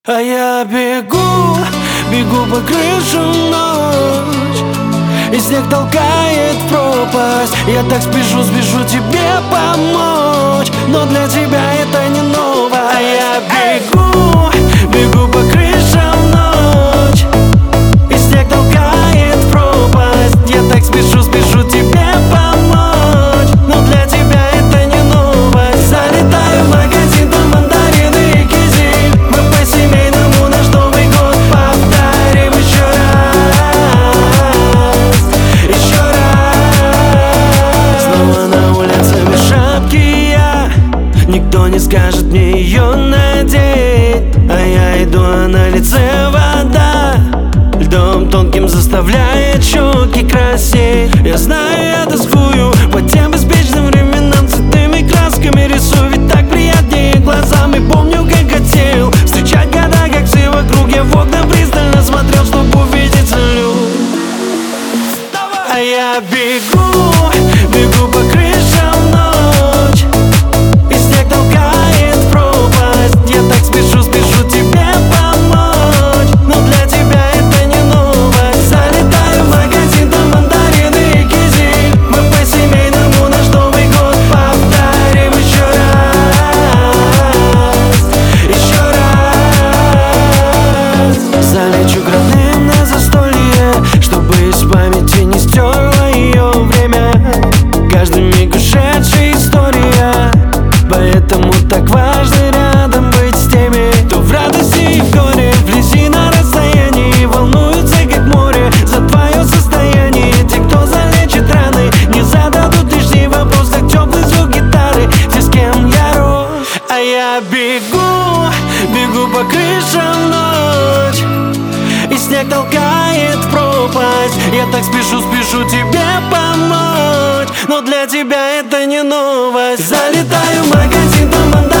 А я бегу, бегу по крышам ночь, и снег толкает в пропасть. Я так спешу тебе помочь, но для тебя это не ново. А я бегу, бегу по крышам ночь, и снег толкает в пропасть. Я так спешу тебе помочь, но для тебя это не новость. Залетаю в магазин, там мандарины и кисель. Мы по-семейному наш Новый год повторим еще раз. Снова на улице без шапки я, никто не скажет мне ее надеть. А я иду, а на лице вода, льдом тонким заставляет щеки краснеть. Я знаю, я тоскую по тем беспечным временам, цветными красками рисую, ведь так приятнее глазами. Помню, как хотел встречать года, как все вокруг. Я в окна пристально смотрел, чтобы увидеть салют. А я бегу, бегу по крышам ночь, и снег толкает в пропасть. Я так спешу тебе помочь, но для тебя это не новость. Залетаю в магазин, там мандарины и кисель. Мы по-семейному наш Новый год повторим еще раз. Залечу к родным на застолье, чтобы из памяти не стерло ее время. Каждый миг ушедшая история, поэтому так важно рядом быть с теми, кто в радости и в горе, вблизи на расстоянии, волнуются как море за твое состояние. Те, кто залечит раны, не зададут лишний вопрос, как теплый звук гитары, те, с кем я рос. А я бегу, бегу по крышам ночь, и снег толкает в пропасть. Я так спешу тебе помочь, но для тебя это не новость. Залетаю в магазин, там